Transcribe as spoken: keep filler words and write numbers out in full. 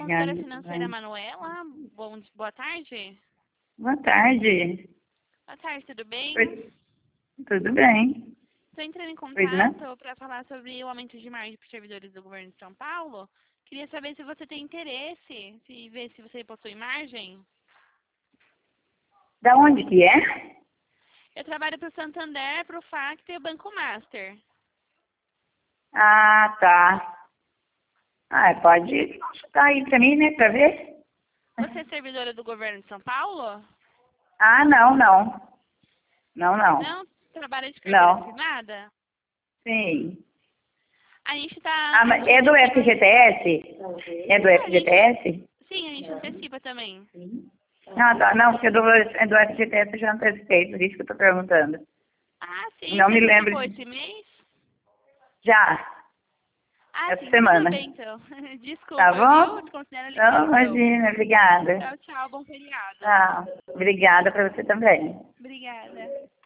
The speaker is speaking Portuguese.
consultora Obrigada. financeira Manuela. Bom, boa tarde. Boa tarde. Boa tarde, tudo bem? Oi. Tudo bem? Estou entrando em Pois não? contato para falar sobre o aumento de margem para os servidores do governo de São Paulo. Queria saber se você tem interesse, se ver se você possui margem. Da onde que é? Eu trabalho para o Santander, para o Facto e o Banco Master. Ah, tá. Ah, pode consultar aí pra mim, né, pra ver? Você é servidora do governo de São Paulo? Ah, não, não. Não, não. Não? Trabalha de carteira Não. assinada? Sim. A gente está... Ah, mas é do F G T S? É do A gente... F G T S? Sim, a gente antecipa também. Ah, tá. Não, porque é do, é do F G T S eu já antecipei, por isso que eu tô perguntando. Ah, sim. Não Você me lembro. antecipou de- esse mês? Já. Ah, Essa sim. Tudo semana. bem, então. Tá Desculpa, viu? bom? Desconsidera a Não, ligação. imagina. Obrigada. Tchau, tchau. Bom feriado. Tchau. Obrigada pra você também. Obrigada.